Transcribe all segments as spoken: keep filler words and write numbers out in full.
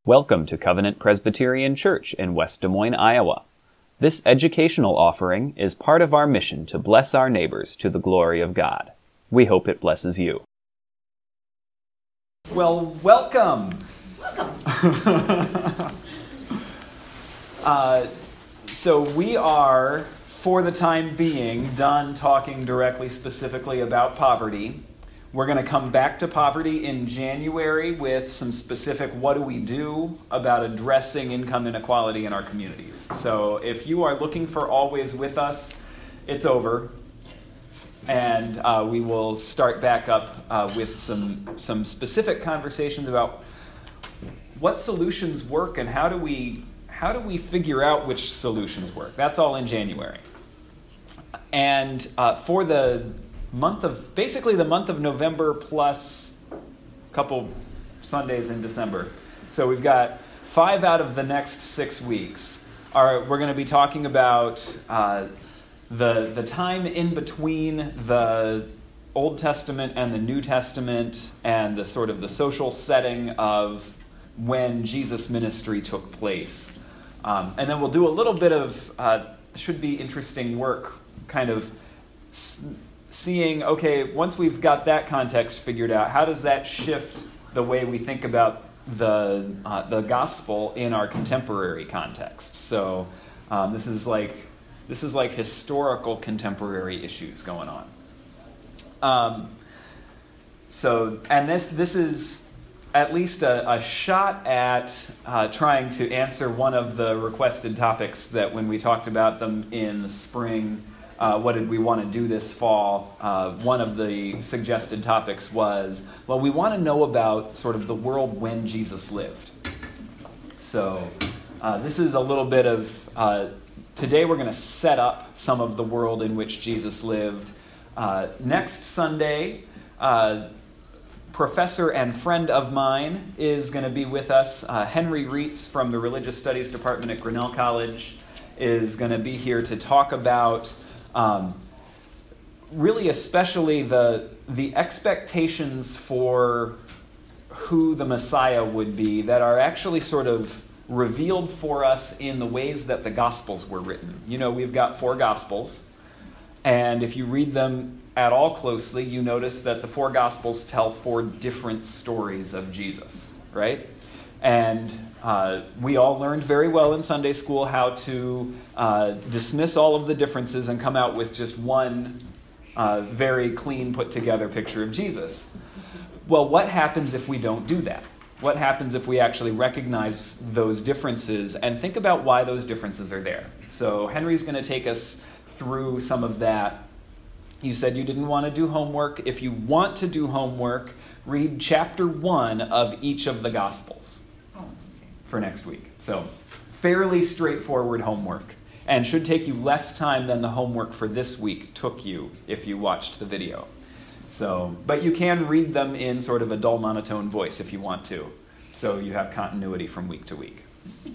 Welcome to Covenant Presbyterian Church in West Des Moines, Iowa. This educational offering is part of our mission to bless our neighbors to the glory of God. We hope it blesses you. Well, welcome. Welcome. uh, so we are, for the time being, done talking directly specifically about poverty. We're going to come back to poverty in January with some specific what do we do about addressing income inequality in our communities. So if you are looking for Always With Us, it's over. And uh, we will start back up uh, with some, some specific conversations about what solutions work and how do we how do we figure out which solutions work. That's all in January. And uh, for the month of, basically the month of November plus a couple Sundays in December. So we've got five out of the next six weeks. Are, we're going to be talking about uh, the, the time in between the Old Testament and the New Testament and the sort of the social setting of when Jesus' ministry took place. Um, and then we'll do a little bit of, uh, should be interesting work, kind of s- seeing, okay, once we've got that context figured out, how does that shift the way we think about the uh, the gospel in our contemporary context? So um, this is like this is like historical contemporary issues going on. Um, so and this this is at least a, a shot at uh, trying to answer one of the requested topics that when we talked about them in the spring. Uh, what did we want to do this fall? Uh, one of the suggested topics was, well, we want to know about sort of the world when Jesus lived. So uh, this is a little bit of, uh, today we're going to set up some of the world in which Jesus lived. Uh, next Sunday, uh, professor and friend of mine is going to be with us. Uh, Henry Reitz from the Religious Studies Department at Grinnell College is going to be here to talk about Um, really especially the the expectations for who the Messiah would be that are actually sort of revealed for us in the ways that the Gospels were written. You know, we've got four Gospels, and if you read them at all closely, you notice that the four Gospels tell four different stories of Jesus, right? And uh, we all learned very well in Sunday school how to uh, dismiss all of the differences and come out with just one uh, very clean, put-together picture of Jesus. Well, what happens if we don't do that? What happens if we actually recognize those differences and think about why those differences are there? So Henry's going to take us through some of that. You said you didn't want to do homework. If you want to do homework, read chapter one of each of the Gospels for next week. So fairly straightforward homework, and should take you less time than the homework for this week took you if you watched the video. So, but you can read them in sort of a dull monotone voice if you want to, so you have continuity from week to week.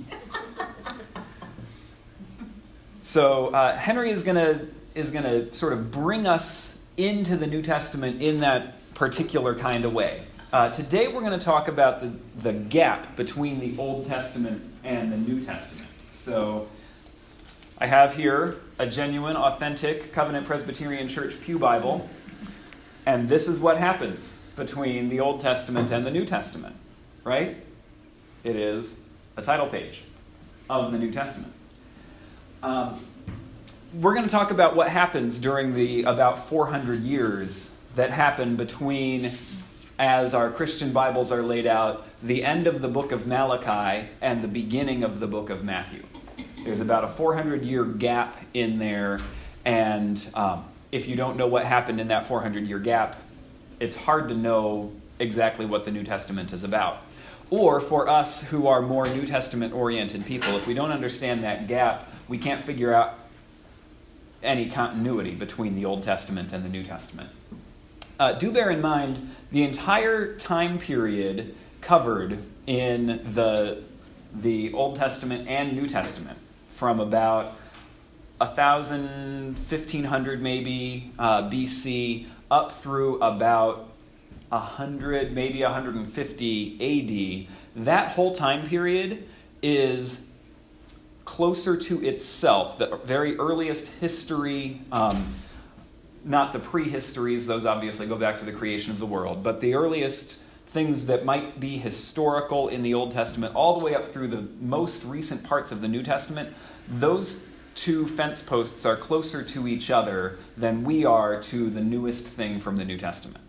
So uh, Henry is gonna is gonna sort of bring us into the New Testament in that particular kind of way. Uh, today we're going to talk about the, the gap between the Old Testament and the New Testament. So I have here a genuine, authentic Covenant Presbyterian Church Pew Bible, and this is what happens between the Old Testament and the New Testament, right? It is a title page of the New Testament. Um, we're going to talk about what happens during the about four hundred years that happen between, as our Christian Bibles are laid out, the end of the book of Malachi and the beginning of the book of Matthew. There's about a four hundred year gap in there, and um, if you don't know what happened in that four hundred year gap, it's hard to know exactly what the New Testament is about. Or for us who are more New Testament oriented people, if we don't understand that gap, we can't figure out any continuity between the Old Testament and the New Testament. Uh, do bear in mind, the entire time period covered in the, the Old Testament and New Testament, from about one thousand, fifteen hundred maybe uh, B C up through about one hundred, maybe one hundred fifty A D, that whole time period is closer to itself. The very earliest history, um, not the prehistories, those obviously go back to the creation of the world, but the earliest things that might be historical in the Old Testament, all the way up through the most recent parts of the New Testament, those two fence posts are closer to each other than we are to the newest thing from the New Testament.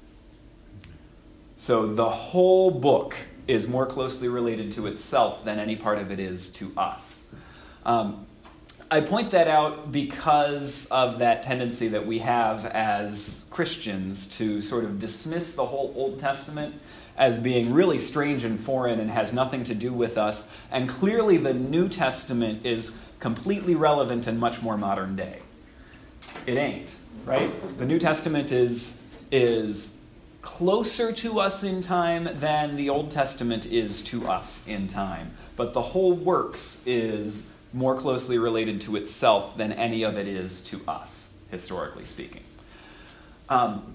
So the whole book is more closely related to itself than any part of it is to us. Um, I point that out because of that tendency that we have as Christians to sort of dismiss the whole Old Testament as being really strange and foreign and has nothing to do with us. And clearly the New Testament is completely relevant and much more modern day. It ain't, right? The New Testament is, is closer to us in time than the Old Testament is to us in time. But the whole works is more closely related to itself than any of it is to us, historically speaking. Um,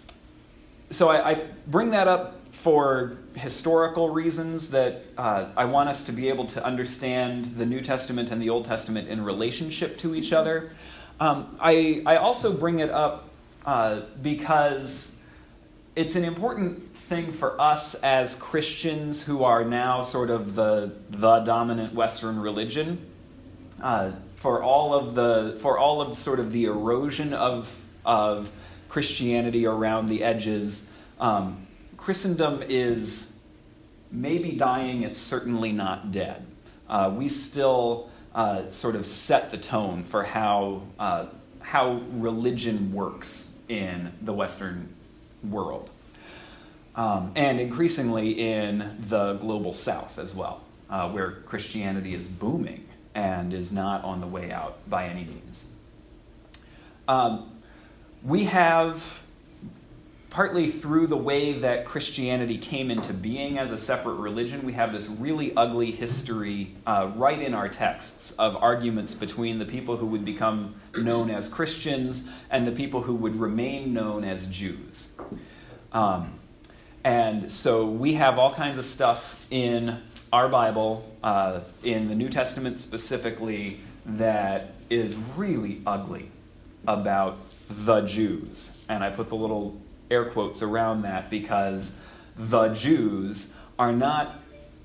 so I, I bring that up for historical reasons, that uh, I want us to be able to understand the New Testament and the Old Testament in relationship to each other. Um, I, I also bring it up uh, because it's an important thing for us as Christians who are now sort of the, the dominant Western religion. Uh, for all of the for all of sort of the erosion of of Christianity around the edges, um, Christendom is maybe dying. It's certainly not dead. Uh, we still uh, sort of set the tone for how uh, how religion works in the Western world, um, and increasingly in the global South as well, uh, where Christianity is booming and is not on the way out by any means. Um, we have, partly through the way that Christianity came into being as a separate religion, we have this really ugly history uh, right in our texts of arguments between the people who would become known as Christians and the people who would remain known as Jews. Um, and so we have all kinds of stuff in our Bible, uh, in the New Testament specifically, that is really ugly about the Jews. And I put the little air quotes around that because the Jews are not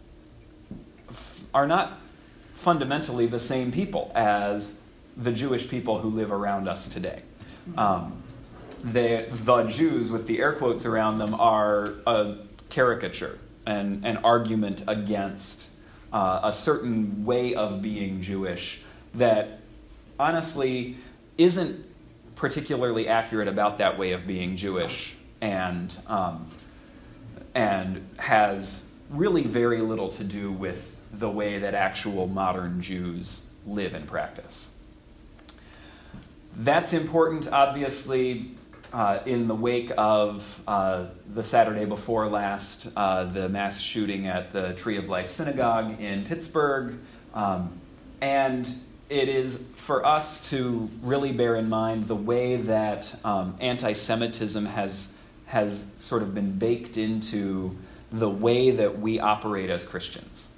are not fundamentally the same people as the Jewish people who live around us today. Um, they, the Jews, with the air quotes around them, are a caricature, an, an argument against uh, a certain way of being Jewish that honestly isn't particularly accurate about that way of being Jewish, and um, and has really very little to do with the way that actual modern Jews live and practice. That's important, obviously, uh, in the wake of uh, the Saturday before last, uh, the mass shooting at the Tree of Life Synagogue in Pittsburgh. Um, and it is for us to really bear in mind the way that um, anti-Semitism has, has sort of been baked into the way that we operate as Christians.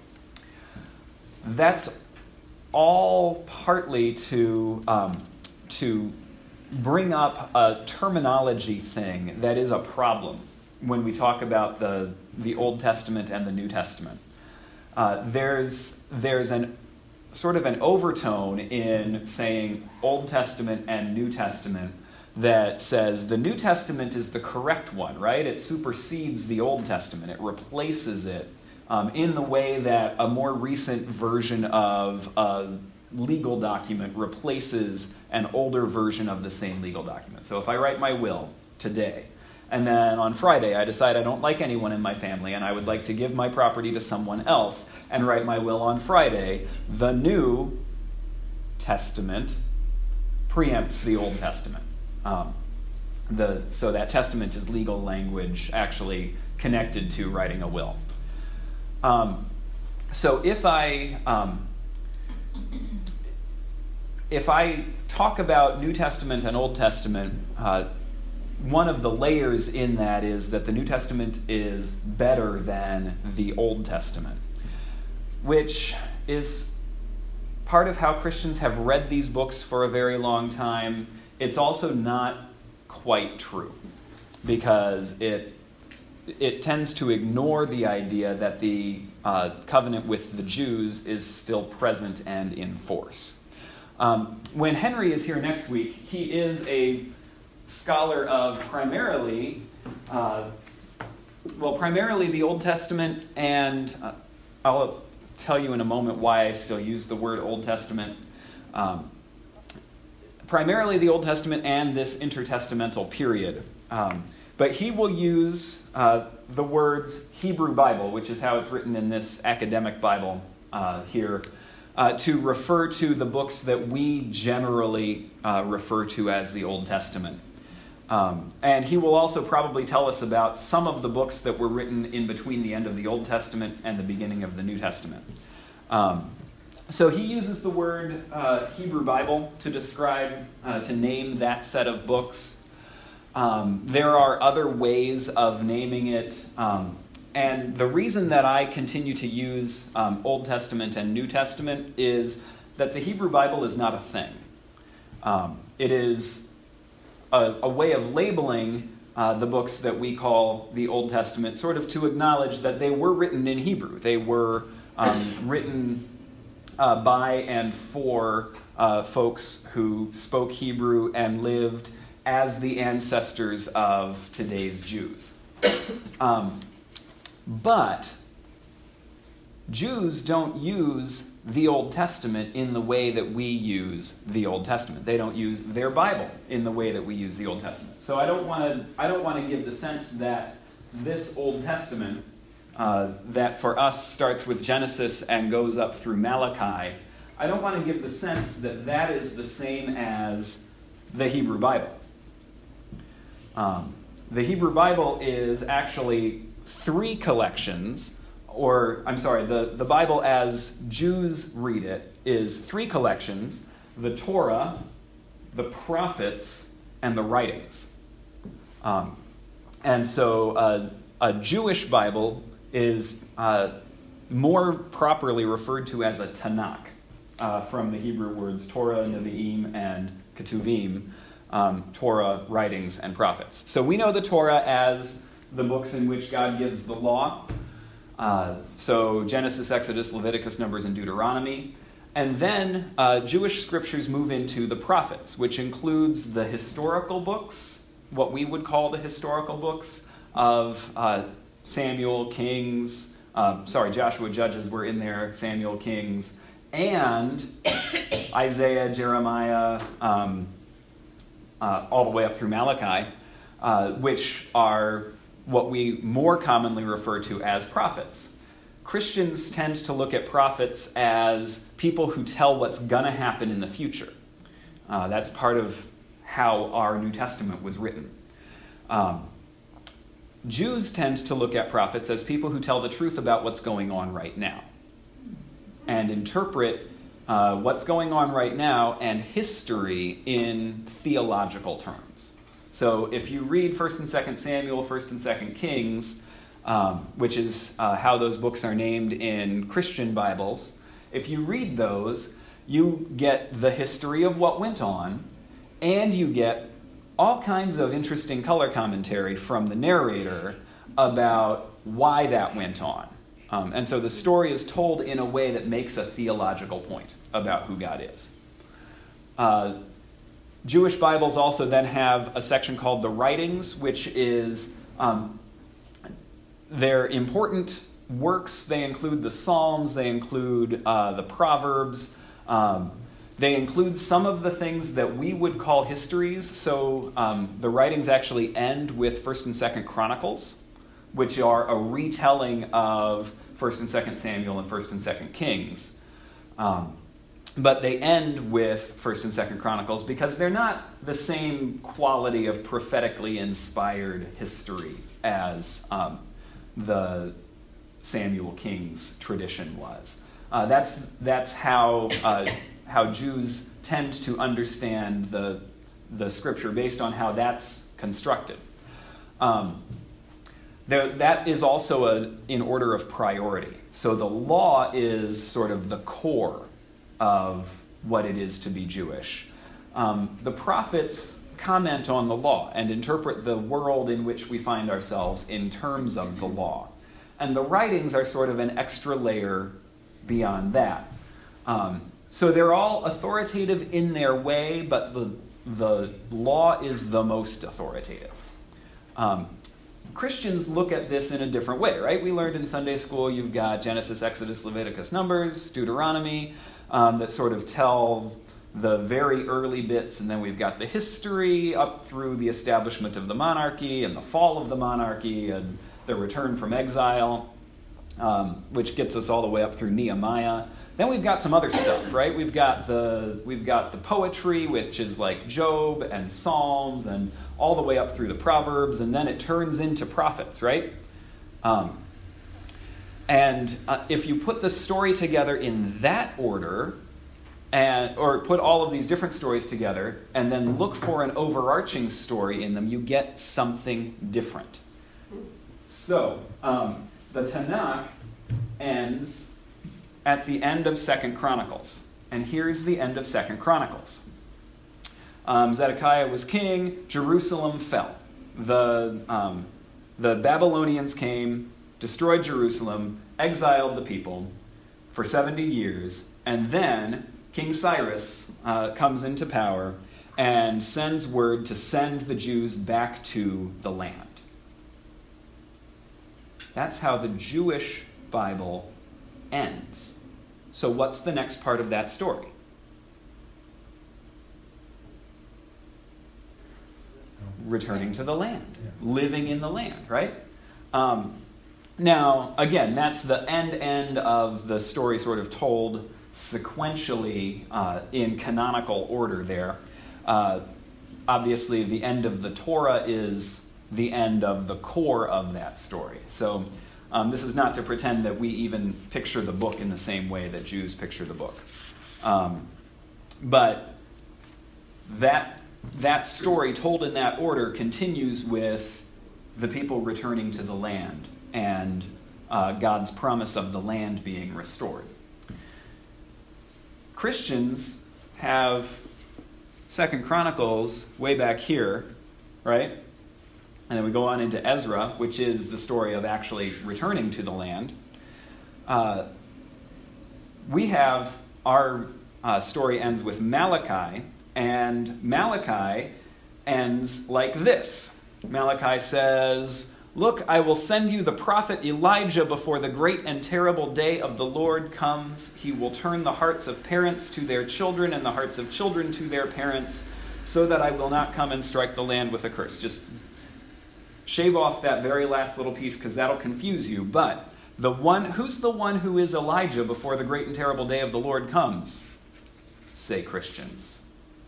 That's all partly to um, to bring up a terminology thing that is a problem when we talk about the the Old Testament and the New Testament. Uh, there's there's an sort of an overtone in saying Old Testament and New Testament that says the New Testament is the correct one, right? It supersedes the Old Testament. It replaces it um, in the way that a more recent version of a legal document replaces an older version of the same legal document. So if I write my will today, and then on Friday I decide I don't like anyone in my family and I would like to give my property to someone else and write my will on Friday, the New Testament preempts the Old Testament. Um, the, so that testament is legal language actually connected to writing a will. Um, so if I um, if I talk about New Testament and Old Testament, uh, one of the layers in that is that the New Testament is better than the Old Testament, which is part of how Christians have read these books for a very long time. It's also not quite true, because it it tends to ignore the idea that the uh, covenant with the Jews is still present and in force. Um, when Henry is here next week, he is a scholar of primarily, uh, well, primarily the Old Testament, and uh, I'll tell you in a moment why I still use the word Old Testament. Um, primarily the Old Testament and this intertestamental period. Um, but he will use uh, the words Hebrew Bible, which is how it's written in this academic Bible uh, here, uh, to refer to the books that we generally uh, refer to as the Old Testament. Um, and he will also probably tell us about some of the books that were written in between the end of the Old Testament and the beginning of the New Testament. Um, so he uses the word uh, Hebrew Bible to describe, uh, to name that set of books. Um, there are other ways of naming it. Um, and the reason that I continue to use um, Old Testament and New Testament is that the Hebrew Bible is not a thing. Um, it is A, a way of labeling uh, the books that we call the Old Testament, sort of to acknowledge that they were written in Hebrew. They were um, written uh, by and for uh, folks who spoke Hebrew and lived as the ancestors of today's Jews. Um, but Jews don't use the Old Testament in the way that we use the Old Testament. They don't use their Bible in the way that we use the Old Testament. So I don't want to I don't want to give the sense that this Old Testament, uh, that for us starts with Genesis and goes up through Malachi, I don't want to give the sense that that is the same as the Hebrew Bible. Um, the Hebrew Bible is actually three collections. Or, I'm sorry, the, the Bible as Jews read it is three collections: the Torah, the prophets, and the writings. Um, and so uh, a Jewish Bible is uh, more properly referred to as a Tanakh, uh, from the Hebrew words Torah, Nevi'im, and Ketuvim, um, Torah, writings, and prophets. So we know the Torah as the books in which God gives the law. Uh, so Genesis, Exodus, Leviticus, Numbers, and Deuteronomy. And then uh, Jewish scriptures move into the prophets, which includes the historical books, what we would call the historical books of uh, Samuel, Kings, uh, sorry, Joshua, Judges were in there, Samuel, Kings, and Isaiah, Jeremiah, um, uh, all the way up through Malachi, uh, which are what we more commonly refer to as prophets. Christians tend to look at prophets as people who tell what's going to happen in the future. Uh, that's part of how our New Testament was written. Um, Jews tend to look at prophets as people who tell the truth about what's going on right now and interpret uh, what's going on right now and history in theological terms. So if you read First and Second Samuel, First and Second Kings, um, which is uh, how those books are named in Christian Bibles, if you read those, you get the history of what went on, and you get all kinds of interesting color commentary from the narrator about why that went on. Um, and so the story is told in a way that makes a theological point about who God is. Uh, Jewish Bibles also then have a section called the Writings, which is um, they're important works. They include the Psalms, they include uh, the Proverbs, um, they include some of the things that we would call histories. So um, the Writings actually end with First and Second Chronicles, which are a retelling of First and Second Samuel and First and Second Kings. Um, But they end with First and Second Chronicles because they're not the same quality of prophetically inspired history as um, the Samuel Kings tradition was. Uh, that's that's how uh, how Jews tend to understand the the scripture based on how that's constructed. Um, there, that is also a, in order of priority. So the law is sort of the core of what it is to be Jewish. Um, the prophets comment on the law and interpret the world in which we find ourselves in terms of the law. And the writings are sort of an extra layer beyond that. Um, so they're all authoritative in their way, but the, the law is the most authoritative. Um, Christians look at this in a different way, right? We learned in Sunday school you've got Genesis, Exodus, Leviticus, Numbers, Deuteronomy, um, that sort of tell the very early bits, and then we've got the history up through the establishment of the monarchy and the fall of the monarchy and the return from exile, um, which gets us all the way up through Nehemiah. Then we've got some other stuff, right? We've got the we've got the poetry, which is like Job and Psalms, and all the way up through the Proverbs, and then it turns into prophets, right? Um, and uh, if you put the story together in that order, and or put all of these different stories together, and then look for an overarching story in them, you get something different. So, um, the Tanakh ends at the end of Second Chronicles. And here's the end of Second Chronicles. Um, Zedekiah was king, Jerusalem fell. The, um, the Babylonians came, destroyed Jerusalem, exiled the people for seventy years, and then King Cyrus uh, comes into power and sends word to send the Jews back to the land. That's how the Jewish Bible ends. So what's the next part of that story? Returning to the land, living in the land, right? Um, now, again, that's the end end of the story sort of told sequentially uh, in canonical order there. Uh, obviously, the end of the Torah is the end of the core of that story. So um, this is not to pretend that we even picture the book in the same way that Jews picture the book. Um, but that, that story told in that order continues with the people returning to the land and uh, God's promise of the land being restored. Christians have Second Chronicles way back here, right? And then we go on into Ezra, which is the story of actually returning to the land. Uh, we have, our uh, story ends with Malachi, and Malachi ends like this. Malachi says, "Look, I will send you the prophet Elijah before the great and terrible day of the Lord comes. He will turn the hearts of parents to their children and the hearts of children to their parents, so that I will not come and strike the land with a curse." Just shave off that very last little piece because that'll confuse you. But the one, who's the one who is Elijah before the great and terrible day of the Lord comes? Say Christians.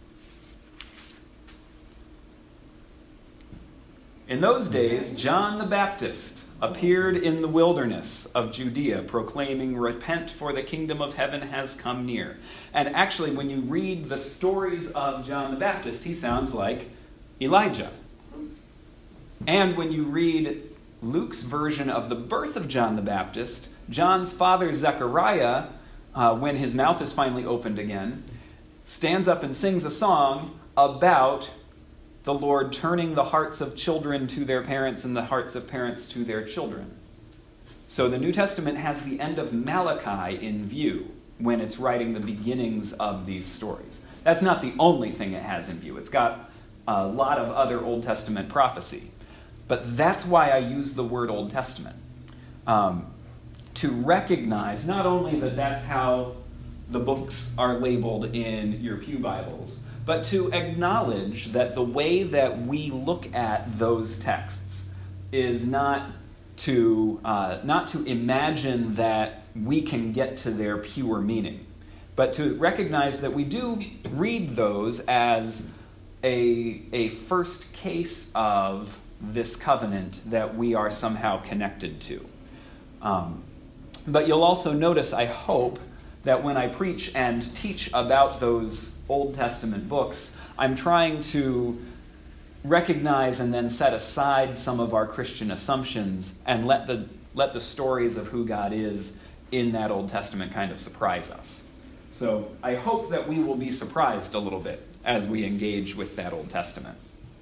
In those days, John the Baptist appeared in the wilderness of Judea, proclaiming, "Repent, for the kingdom of heaven has come near." And actually, when you read the stories of John the Baptist, he sounds like Elijah. And when you read Luke's version of the birth of John the Baptist, John's father, Zechariah, uh, when his mouth is finally opened again, stands up and sings a song about the Lord turning the hearts of children to their parents and the hearts of parents to their children. So the New Testament has the end of Malachi in view when it's writing the beginnings of these stories. That's not the only thing it has in view. It's got a lot of other Old Testament prophecy. But that's why I use the word Old Testament. Um, to recognize not only that that's how the books are labeled in your pew Bibles, but to acknowledge that the way that we look at those texts is not to uh, not to imagine that we can get to their pure meaning, but to recognize that we do read those as a, a first case of this covenant that we are somehow connected to. Um, but you'll also notice, I hope, that when I preach and teach about those Old Testament books, I'm trying to recognize and then set aside some of our Christian assumptions and let the let the stories of who God is in that Old Testament kind of surprise us. So I hope that we will be surprised a little bit as we engage with that Old Testament.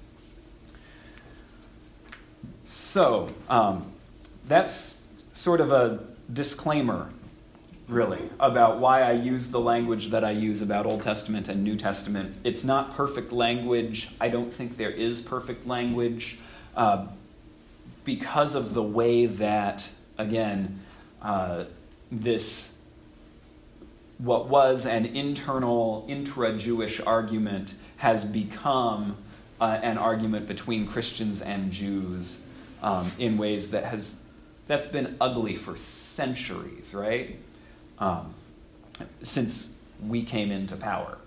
So um, that's sort of a disclaimer, really, about why I use the language that I use about Old Testament and New Testament. It's not perfect language. I don't think there is perfect language uh, because of the way that, again, uh, this, what was an internal intra-Jewish argument has become uh, an argument between Christians and Jews um, in ways that has, that's been ugly for centuries, right? Um, since we came into power.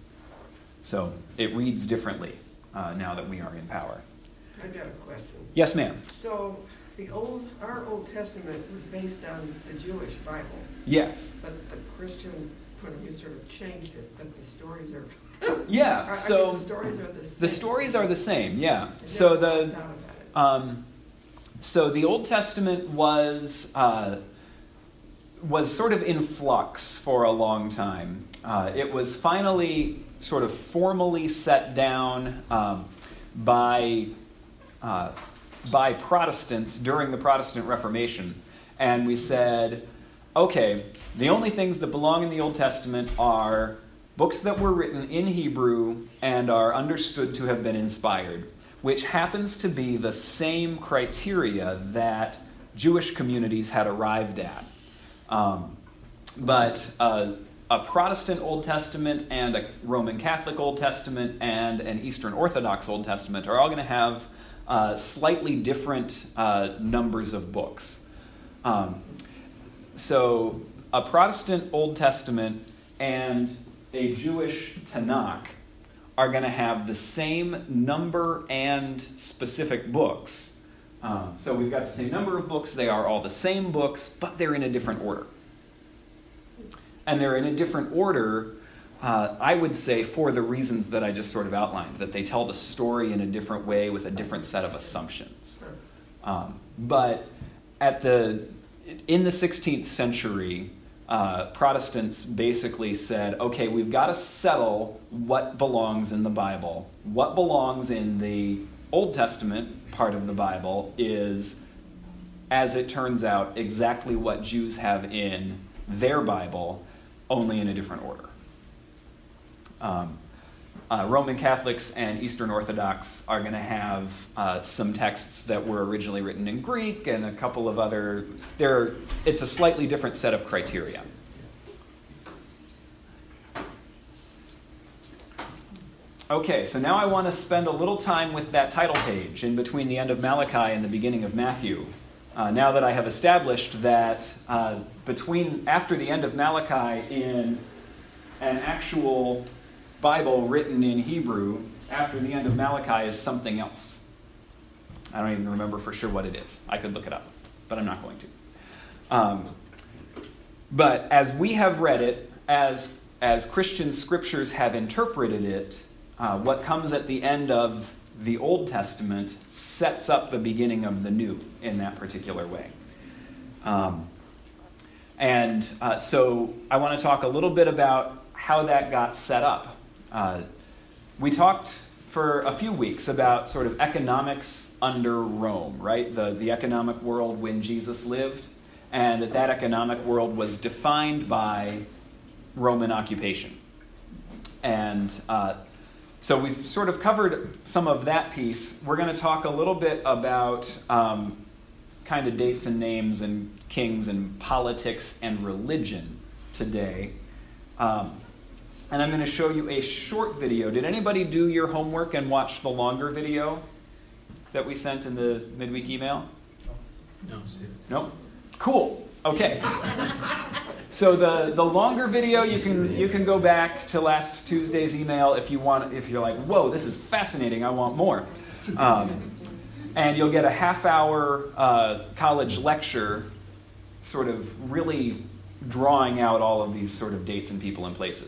So it reads differently uh, now that we are in power. I got a question. Yes, ma'am. So the old, our Old Testament was based on the Jewish Bible. Yes. But the Christian point of view sort of changed it, but the stories are... Yeah, I, so... I mean, the stories are the same. The stories are the same, yeah. So the... Um, so the Old Testament was... Uh, was sort of in flux for a long time. Uh, it was finally sort of formally set down um, by, uh, by Protestants during the Protestant Reformation. And we said, okay, the only things that belong in the Old Testament are books that were written in Hebrew and are understood to have been inspired, which happens to be the same criteria that Jewish communities had arrived at. Um, but uh, a Protestant Old Testament and a Roman Catholic Old Testament and an Eastern Orthodox Old Testament are all going to have uh, slightly different uh, numbers of books. Um, so a Protestant Old Testament and a Jewish Tanakh are going to have the same number and specific books. Um, so we've got the same number of books, they are all the same books, but they're in a different order. And they're in a different order, uh, I would say, for the reasons that I just sort of outlined, that they tell the story in a different way with a different set of assumptions. Um, but at the in the sixteenth century, uh, Protestants basically said, okay, we've got to settle what belongs in the Bible. What belongs in the Old Testament part of the Bible is, as it turns out, exactly what Jews have in their Bible, only in a different order. Um, uh, Roman Catholics and Eastern Orthodox are going to have uh, some texts that were originally written in Greek and a couple of other... There, it's a slightly different set of criteria. Okay, so now I want to spend a little time with that title page in between the end of Malachi and the beginning of Matthew. Uh, now that I have established that uh, between after the end of Malachi in an actual Bible written in Hebrew, after the end of Malachi is something else. I don't even remember for sure what it is. I could look it up, but I'm not going to. Um, but as we have read it, as, as Christian scriptures have interpreted it, Uh, what comes at the end of the Old Testament sets up the beginning of the New in that particular way. Um, and uh, so I want to talk a little bit about how that got set up. Uh, we talked for a few weeks about sort of economics under Rome, right? The, the economic world when Jesus lived, and that that economic world was defined by Roman occupation. And uh, So we've sort of covered some of that piece. We're going to talk a little bit about um, kind of dates and names and kings and politics and religion today. Um, and I'm going to show you a short video. Did anybody do your homework and watch the longer video that we sent in the midweek email? No, Steve. No? Cool. Okay. So the, the longer video, you can you can go back to last Tuesday's email if you want. If you're like, whoa, this is fascinating, I want more. Um, and you'll get a half-hour uh, college lecture, sort of really drawing out all of these sort of dates and people and places.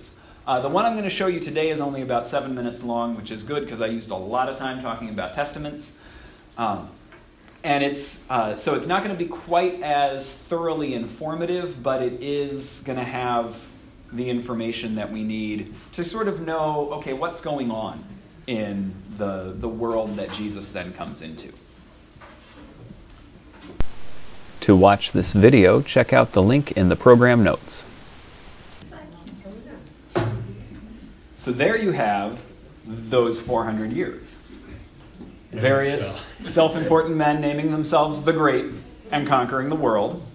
Uh, the one I'm going to show you today is only about seven minutes long, which is good because I used a lot of time talking about testaments. Um, and it's uh, so it's not going to be quite as thoroughly informative, but it is going to have the information that we need to sort of know, okay, what's going on in the, the world that Jesus then comes into. To watch this video, check out the link in the program notes. So there you have those four hundred years. Various self-important men naming themselves the Great and conquering the world.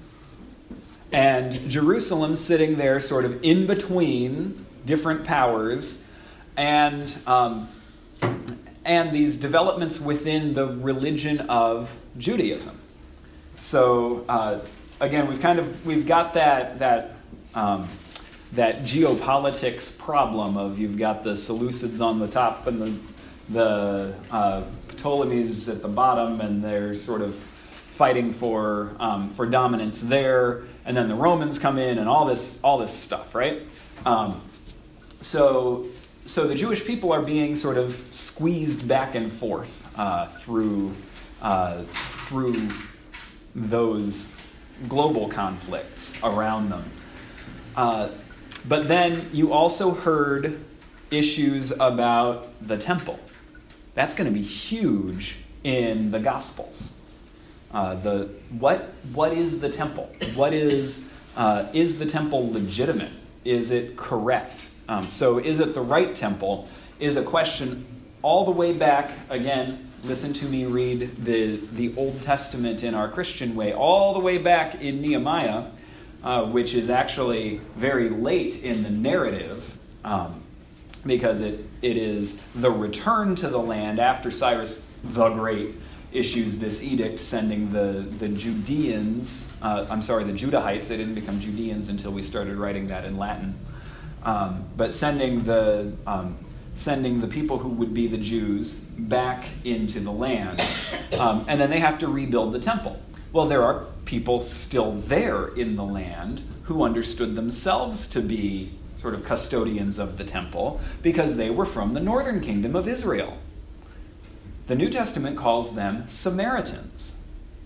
And Jerusalem sitting there sort of in between different powers and, um, and these developments within the religion of Judaism. So uh, again, we've kind of, we've got that, that, um, that geopolitics problem of you've got the Seleucids on the top and the the uh, Ptolemies at the bottom, and they're sort of fighting for um, for dominance there, and then the Romans come in, and all this all this stuff, right? Um, so so the Jewish people are being sort of squeezed back and forth uh, through uh, through those global conflicts around them. Uh, But then you also heard issues about the temple. That's going to be huge in the Gospels. Uh, the what what is the temple? What is uh, is the temple legitimate? Is it correct? Um, so is it the right temple? Is a question all the way back. Again, listen to me read the the Old Testament in our Christian way, all the way back in Nehemiah. Uh, which is actually very late in the narrative, um, because it, it is the return to the land after Cyrus the Great issues this edict sending the, the Judeans, uh, I'm sorry, the Judahites, they didn't become Judeans until we started writing that in Latin, um, but sending the, um, sending the people who would be the Jews back into the land, um, and then they have to rebuild the temple. Well, there are people still there in the land who understood themselves to be sort of custodians of the temple because they were from the northern kingdom of Israel. The New Testament calls them Samaritans.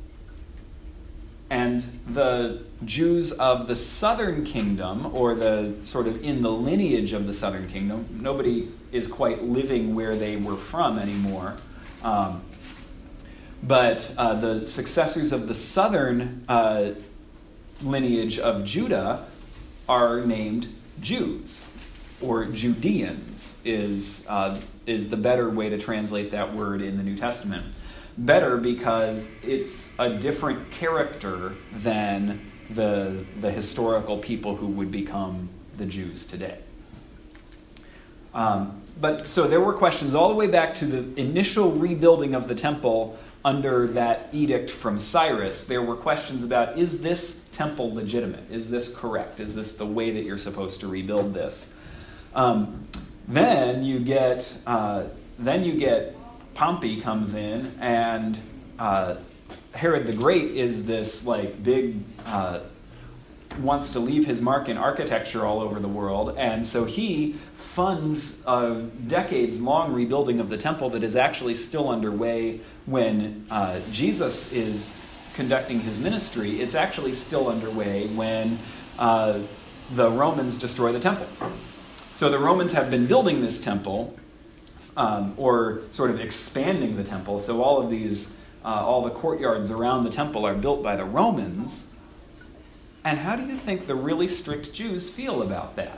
And the Jews of the southern kingdom, or the sort of in the lineage of the southern kingdom, nobody is quite living where they were from anymore. Um, But uh, the successors of the southern uh, lineage of Judah are named Jews, or Judeans is uh, is the better way to translate that word in the New Testament. Better because it's a different character than the the historical people who would become the Jews today. Um, but so there were questions all the way back to the initial rebuilding of the temple. Under that edict from Cyrus, there were questions about, is this temple legitimate? Is this correct? Is this the way that you're supposed to rebuild this? Um, then you get, uh, then you get Pompey comes in, and uh, Herod the Great is this like big, uh, wants to leave his mark in architecture all over the world, and so he funds a decades-long rebuilding of the temple that is actually still underway. When uh, Jesus is conducting his ministry, it's actually still underway when uh, the Romans destroy the temple. So the Romans have been building this temple, um, or sort of expanding the temple. So all of these, uh, all the courtyards around the temple are built by the Romans. And how do you think the really strict Jews feel about that?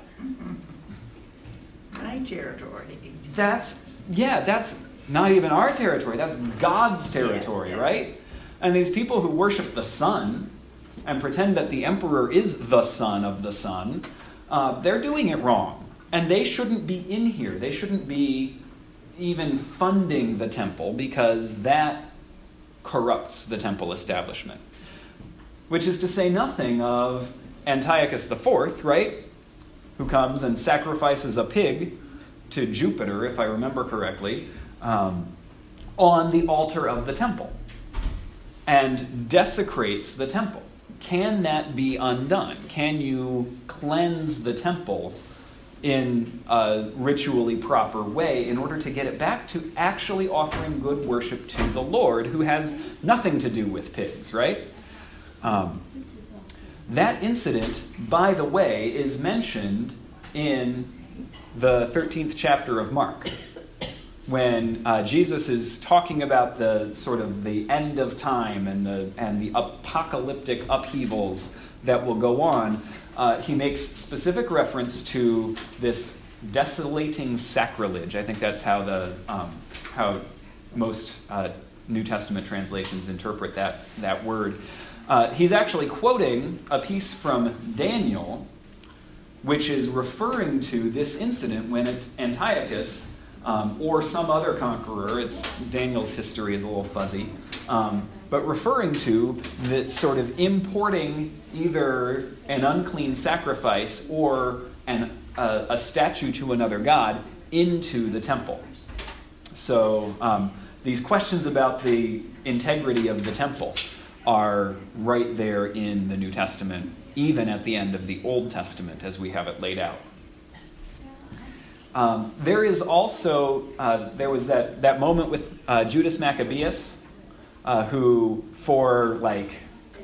My territory. That's, yeah, that's not even our territory. That's God's territory, yeah, yeah. right? And these people who worship the sun and pretend that the emperor is the son of the sun, uh, they're doing it wrong. And they shouldn't be in here. They shouldn't be even funding the temple because that corrupts the temple establishment. Which is to say nothing of Antiochus the Fourth, right? Who comes and sacrifices a pig to Jupiter, if I remember correctly, um, on the altar of the temple and desecrates the temple. Can that be undone? Can you cleanse the temple in a ritually proper way in order to get it back to actually offering good worship to the Lord, who has nothing to do with pigs, right? Um, that incident, by the way, is mentioned in the thirteenth chapter of Mark, when uh, Jesus is talking about the sort of the end of time and the and the apocalyptic upheavals that will go on. Uh, he makes specific reference to this desolating sacrilege. I think that's how the um, how most uh, New Testament translations interpret that that word. Uh, he's actually quoting a piece from Daniel, which is referring to this incident when Antiochus um, or some other conqueror, it's Daniel's history is a little fuzzy, um, but referring to the sort of importing either an unclean sacrifice or an, uh, a statue to another god into the temple. So um, these questions about the integrity of the temple are right there in the New Testament, even at the end of the Old Testament as we have it laid out. Um, there is also, uh, there was that, that moment with uh, Judas Maccabeus, uh, who for like,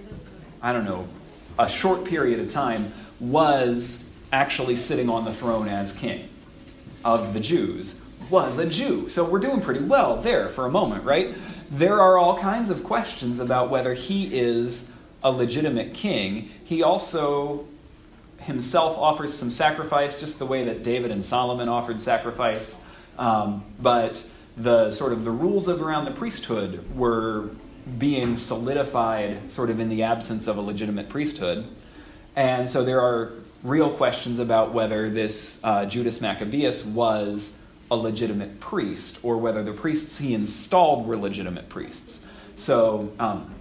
I don't know, a short period of time was actually sitting on the throne as king of the Jews, was a Jew. So we're doing pretty well there for a moment, right? There are all kinds of questions about whether he is a legitimate king. He also himself offers some sacrifice, just the way that David and Solomon offered sacrifice. Um, but the sort of the rules of around the priesthood were being solidified sort of in the absence of a legitimate priesthood. And so there are real questions about whether this uh, Judas Maccabeus was a legitimate priest, or whether the priests he installed were legitimate priests. So um,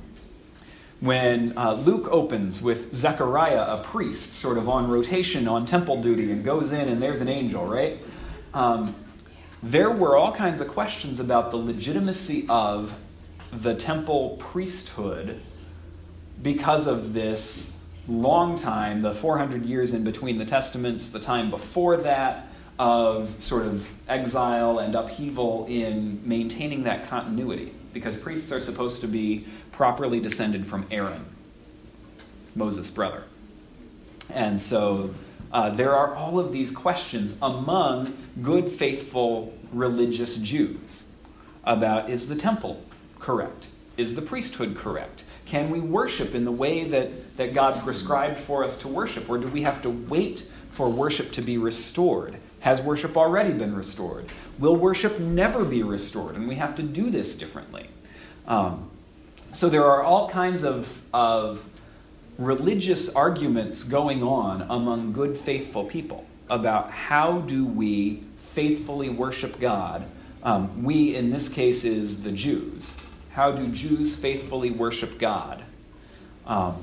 when uh, Luke opens with Zechariah, a priest, sort of on rotation on temple duty, and goes in and there's an angel, right? Um, there were all kinds of questions about the legitimacy of the temple priesthood because of this long time, the four hundred years in between the Testaments, the time before that, of sort of exile and upheaval in maintaining that continuity. Because priests are supposed to be properly descended from Aaron, Moses' brother. And so uh, there are all of these questions among good, faithful, religious Jews about, is the temple correct? Is the priesthood correct? Can we worship in the way that, that God prescribed for us to worship? Or do we have to wait for worship to be restored? Has worship already been restored? Will worship never be restored? And we have to do this differently. Um, so there are all kinds of, of religious arguments going on among good, faithful people about how do we faithfully worship God. Um, we, in this case, is the Jews. How do Jews faithfully worship God? Um,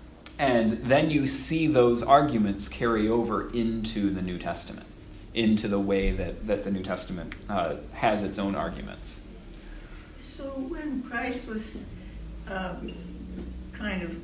and then you see those arguments carry over into the New Testament, into the way that, that the New Testament uh, has its own arguments. So when Christ was um, kind of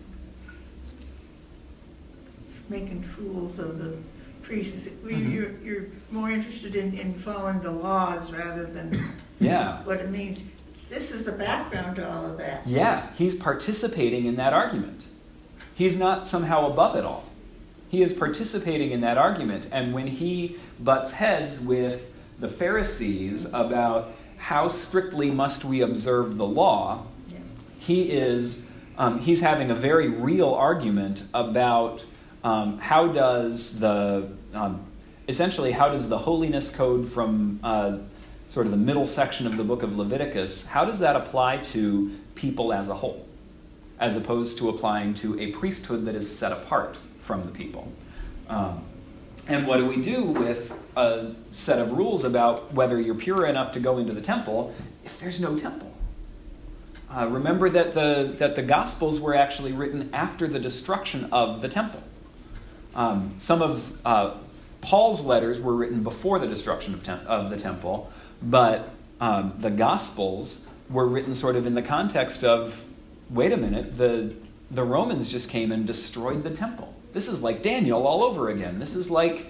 making fools of the priests, mm-hmm. you're, you're more interested in, in following the laws rather than yeah. what it means. This is the background to all of that. Yeah, he's participating in that argument. He's not somehow above it all. He is participating in that argument. And when he butts heads with the Pharisees about how strictly must we observe the law, yeah. he is um, he's having a very real argument about um, how does the um, essentially how does the holiness code from uh, sort of the middle section of the book of Leviticus, how does that apply to people as a whole, as opposed to applying to a priesthood that is set apart from the people? Um, and what do we do with a set of rules about whether you're pure enough to go into the temple if there's no temple? Uh, remember that the that the Gospels were actually written after the destruction of the temple. Um, some of uh, Paul's letters were written before the destruction of, tem- of the temple, but um, the Gospels were written sort of in the context of, wait a minute, the the Romans just came and destroyed the temple. This is like Daniel all over again. This is like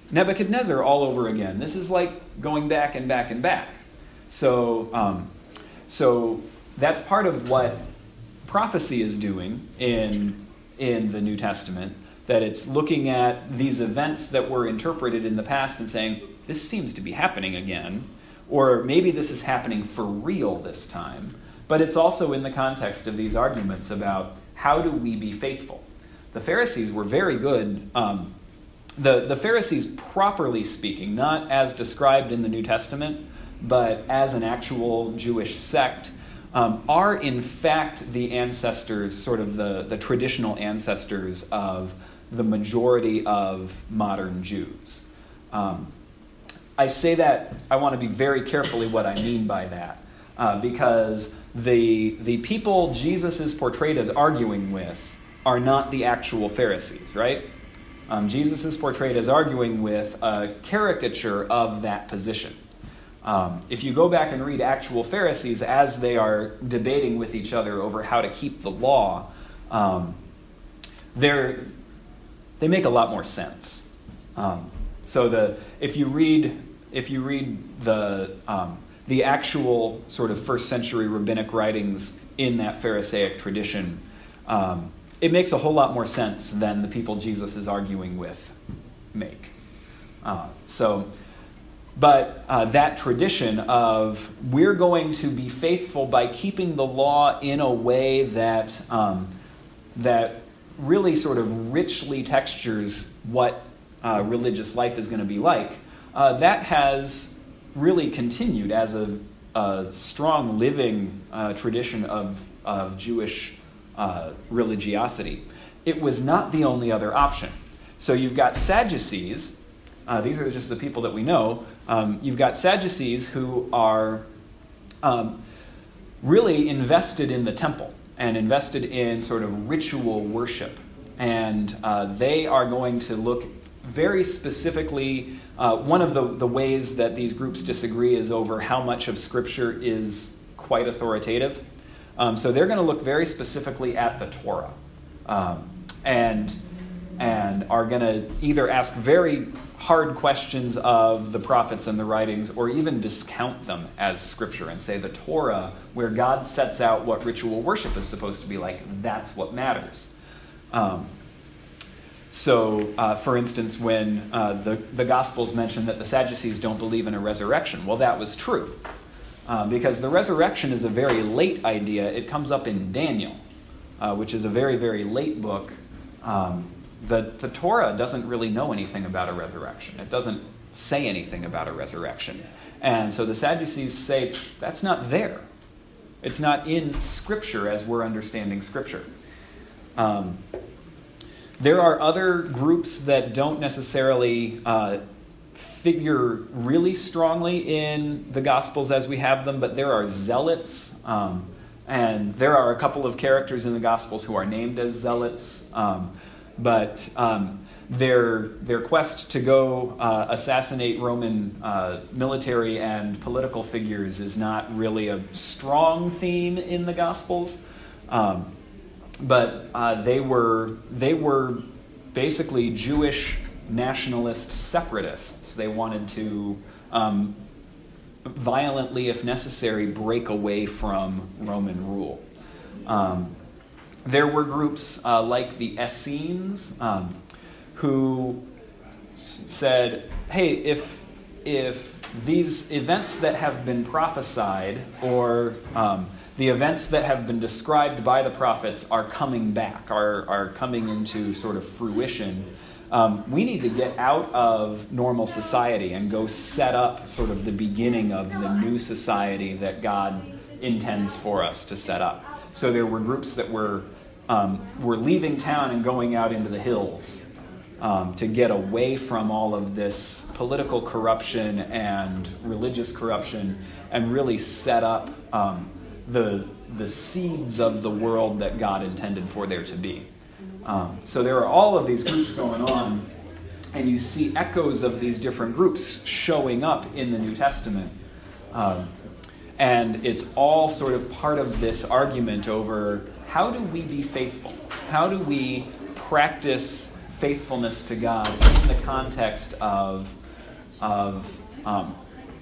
Nebuchadnezzar all over again. This is like going back and back and back. So, um, so that's part of what prophecy is doing in in the New Testament, that it's looking at these events that were interpreted in the past and saying, this seems to be happening again, or maybe this is happening for real this time. But it's also in the context of these arguments about how do we be faithful. The Pharisees were very good. Um, the, the Pharisees, properly speaking, not as described in the New Testament, but as an actual Jewish sect, Um, are in fact the ancestors, sort of the, the traditional ancestors of the majority of modern Jews. Um, I say that, I want to be very carefully what I mean by that, uh, because the, the people Jesus is portrayed as arguing with are not the actual Pharisees, right? Um, Jesus is portrayed as arguing with a caricature of that position. Um, if you go back and read actual Pharisees as they are debating with each other over how to keep the law, um, they're, they make a lot more sense. Um, so the if you read if you read the um, the actual sort of first century rabbinic writings in that Pharisaic tradition, um, it makes a whole lot more sense than the people Jesus is arguing with make. Uh, so. But uh, that tradition of we're going to be faithful by keeping the law in a way that um, that really sort of richly textures what uh, religious life is going to be like, uh, that has really continued as a, a strong living uh, tradition of, of Jewish uh, religiosity. It was not the only other option. So you've got Sadducees. Uh, these are just the people that we know. Um, you've got Sadducees who are um, really invested in the temple and invested in sort of ritual worship. And uh, they are going to look very specifically, uh, one of the, the ways that these groups disagree is over how much of Scripture is quite authoritative. Um, so they're going to look very specifically at the Torah. Um, and and are going to either ask very hard questions of the prophets and the writings, or even discount them as Scripture and say the Torah, where God sets out what ritual worship is supposed to be like, that's what matters. Um, so, uh, for instance, when uh, the, the Gospels mention that the Sadducees don't believe in a resurrection, well, that was true. Uh, because the resurrection is a very late idea. It comes up in Daniel, uh, which is a very, very late book. Um, The, the Torah doesn't really know anything about a resurrection. It doesn't say anything about a resurrection. And so the Sadducees say, that's not there. It's not in Scripture as we're understanding Scripture. Um, there are other groups that don't necessarily uh, figure really strongly in the Gospels as we have them, but there are zealots. Um, and there are a couple of characters in the Gospels who are named as zealots. Um, But um, their their quest to go uh, assassinate Roman uh, military and political figures is not really a strong theme in the Gospels, um, but uh, they were they were basically Jewish nationalist separatists. They wanted to um, violently, if necessary, break away from Roman rule. Um, There were groups uh, like the Essenes um, who s- said, hey, if if these events that have been prophesied or um, the events that have been described by the prophets are coming back, are, are coming into sort of fruition, um, we need to get out of normal society and go set up sort of the beginning of the new society that God intends for us to set up. So there were groups that were um, were leaving town and going out into the hills um, to get away from all of this political corruption and religious corruption and really set up um, the the seeds of the world that God intended for there to be. Um, so there are all of these groups going on, and you see echoes of these different groups showing up in the New Testament. Um, and it's all sort of part of this argument over how do we be faithful? How do we practice faithfulness to God in the context of, of um,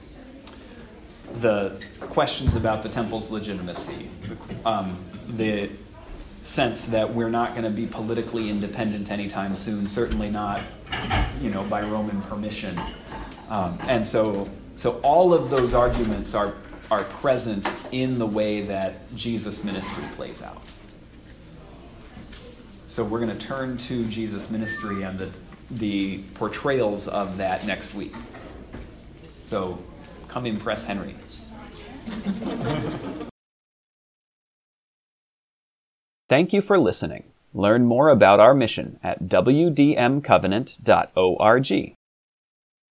the questions about the temple's legitimacy, um, the sense that we're not going to be politically independent anytime soon, certainly not, you know, by Roman permission. Um, and so, so all of those arguments are are present in the way that Jesus' ministry plays out. So we're going to turn to Jesus' ministry and the the portrayals of that next week. So come impress Henry. Thank you for listening. Learn more about our mission at w d m covenant dot org.